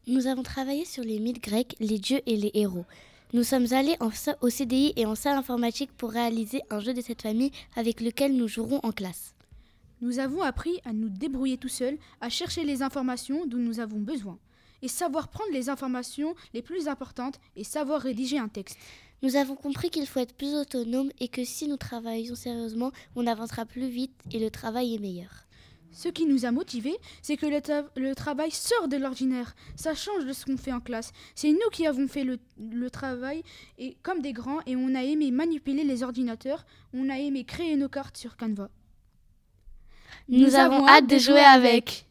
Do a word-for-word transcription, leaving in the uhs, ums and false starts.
Nous avons travaillé sur les mythes grecs, les dieux et les héros. Nous sommes allés en, au C D I et en salle informatique pour réaliser un jeu de cette famille avec lequel nous jouerons en classe. Nous avons appris à nous débrouiller tout seuls, à chercher les informations dont nous avons besoin, et savoir prendre les informations les plus importantes et savoir rédiger un texte. Nous avons compris qu'il faut être plus autonome et que si nous travaillons sérieusement, on avancera plus vite et le travail est meilleur. Ce qui nous a motivés, c'est que le, ta- le travail sort de l'ordinaire. Ça change de ce qu'on fait en classe. C'est nous qui avons fait le, le travail et, comme des grands et on a aimé manipuler les ordinateurs. On a aimé créer nos cartes sur Canva. Nous, nous avons hâte de jouer avec.